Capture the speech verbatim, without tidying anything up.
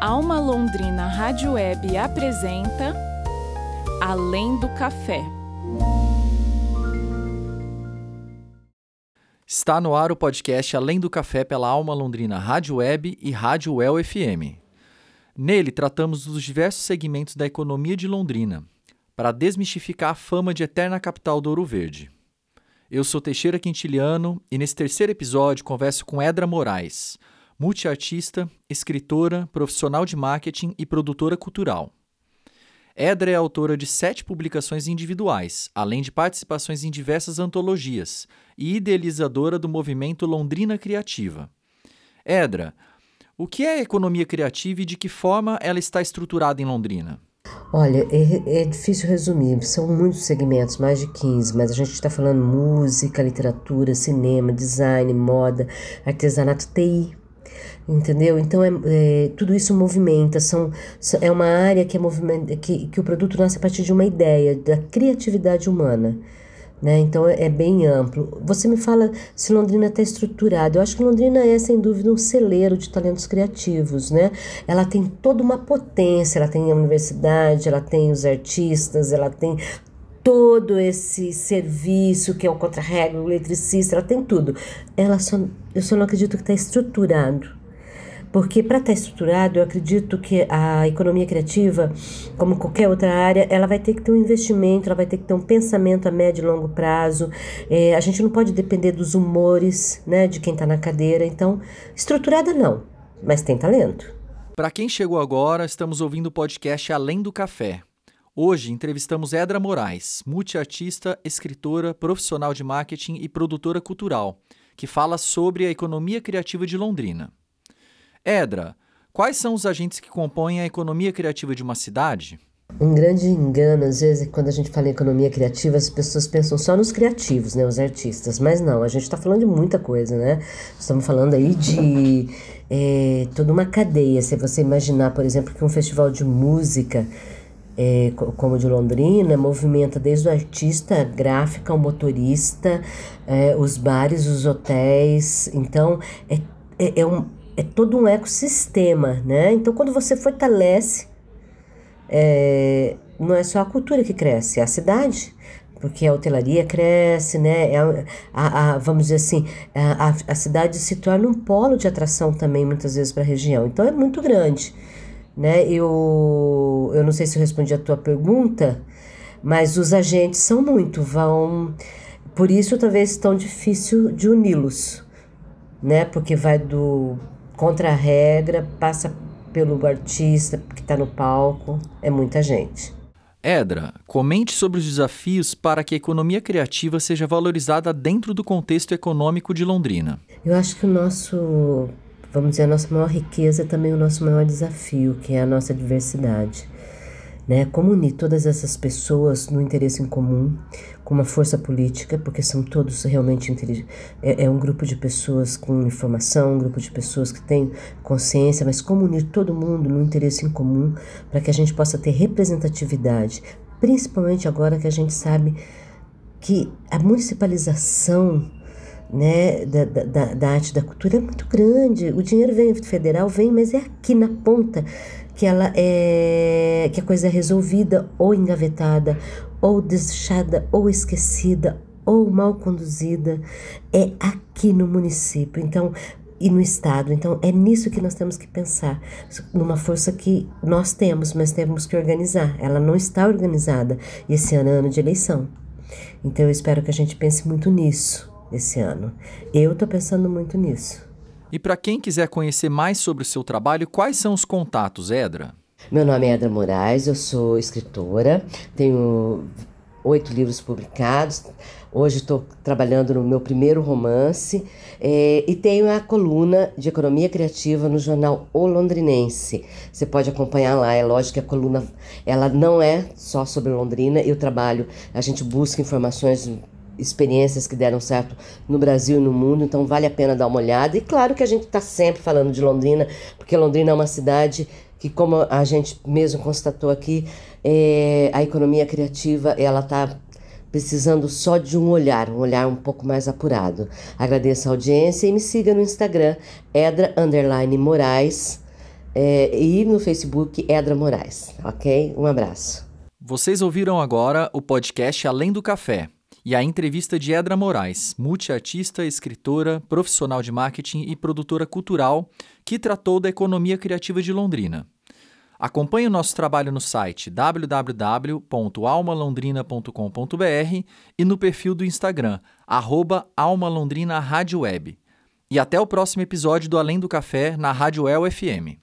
Alma Londrina Rádio Web apresenta Além do Café. Está no ar o podcast Além do Café pela Alma Londrina Rádio Web e Rádio U E L F M. Nele tratamos dos diversos segmentos da economia de Londrina, para desmistificar a fama de eterna capital do Ouro Verde. Eu sou Teixeira Quintiliano e nesse terceiro episódio converso com Edra Moraes, multiartista, escritora, profissional de marketing e produtora cultural. Edra é autora de sete publicações individuais, além de participações em diversas antologias, e idealizadora do movimento Londrina Criativa. Edra, o que é a economia criativa e de que forma ela está estruturada em Londrina? Olha, é, é difícil resumir, são muitos segmentos, mais de quinze, mas a gente está falando música, literatura, cinema, design, moda, artesanato, T I. Entendeu? Então, é, é, tudo isso movimenta, são, é uma área que, é movimenta, que, que o produto nasce a partir de uma ideia, da criatividade humana, né? Então, é, é bem amplo. Você me fala se Londrina está estruturada. Eu acho que Londrina é, sem dúvida, um celeiro de talentos criativos, né? Ela tem toda uma potência, ela tem a universidade, ela tem os artistas, ela tem todo esse serviço que é o contra-regra, o eletricista, ela tem tudo. Ela só, eu só não acredito que está estruturado. Porque para estar estruturado, eu acredito que a economia criativa, como qualquer outra área, ela vai ter que ter um investimento, ela vai ter que ter um pensamento a médio e longo prazo. É, a gente não pode depender dos humores, né, de quem está na cadeira. Então, estruturada não, mas tem talento. Para quem chegou agora, estamos ouvindo o podcast Além do Café. Hoje entrevistamos Edra Moraes, multiartista, escritora, profissional de marketing e produtora cultural, que fala sobre a economia criativa de Londrina. Edra, quais são os agentes que compõem a economia criativa de uma cidade? Um grande engano, às vezes, quando a gente fala em economia criativa, as pessoas pensam só nos criativos, né, os artistas, mas não, a gente está falando de muita coisa, né? Estamos falando aí de é, toda uma cadeia. Se você imaginar, por exemplo, que um festival de música, é, como o de Londrina, movimenta desde o artista, a gráfica, o motorista, é, os bares, os hotéis, então é, é, é um É todo um ecossistema, né? Então, quando você fortalece, é, não é só a cultura que cresce, é a cidade, porque a hotelaria cresce, né? É a, a, a, vamos dizer assim, a, a, a cidade se torna um polo de atração também, muitas vezes, para a região. Então, é muito grande, né? Eu, eu não sei se eu respondi a tua pergunta, mas os agentes são muito, vão... Por isso, talvez, tão difícil de uni-los, né? Porque vai do... contra a regra, passa pelo artista que está no palco, é muita gente. Edra, comente sobre os desafios para que a economia criativa seja valorizada dentro do contexto econômico de Londrina. Eu acho que o nosso, vamos dizer, a nossa maior riqueza é também o nosso maior desafio, que é a nossa diversidade. Né? Como unir todas essas pessoas no interesse em comum, com uma força política, porque são todos realmente inteligentes. É, é um grupo de pessoas com informação, um grupo de pessoas que têm consciência, mas como unir todo mundo no interesse em comum para que a gente possa ter representatividade, principalmente agora que a gente sabe que a municipalização, né, da, da, da arte e da cultura é muito grande. O dinheiro vem federal, vem, mas é aqui na ponta que ela é, que a coisa é resolvida ou engavetada, ou deixada, ou esquecida, ou mal conduzida, é aqui no município, então, e no estado. Então, é nisso que nós temos que pensar, numa força que nós temos, mas temos que organizar. Ela não está organizada, e esse ano é ano de eleição. Então, eu espero que a gente pense muito nisso esse ano. Eu estou pensando muito nisso. E para quem quiser conhecer mais sobre o seu trabalho, quais são os contatos, Edra? Meu nome é Edra Moraes, eu sou escritora, tenho oito livros publicados, hoje estou trabalhando no meu primeiro romance é, e tenho a coluna de economia criativa no jornal O Londrinense. Você pode acompanhar lá, é lógico que a coluna ela não é só sobre Londrina, eu trabalho, a gente busca informações, experiências que deram certo no Brasil e no mundo, então vale a pena dar uma olhada. E claro que a gente está sempre falando de Londrina, porque Londrina é uma cidade que, como a gente mesmo constatou aqui, é, a economia criativa ela está precisando só de um olhar, um olhar um pouco mais apurado. Agradeço a audiência e me siga no Instagram, Edra underline Moraes, É, e no Facebook, Edra Moraes, ok? Um abraço. Vocês ouviram agora o podcast Além do Café e a entrevista de Edra Moraes, multiartista, escritora, profissional de marketing e produtora cultural, que tratou da economia criativa de Londrina. Acompanhe o nosso trabalho no site w w w ponto alma londrina ponto com ponto b r e no perfil do Instagram, arroba alma londrina rádio web. E até o próximo episódio do Além do Café na Rádio El F M.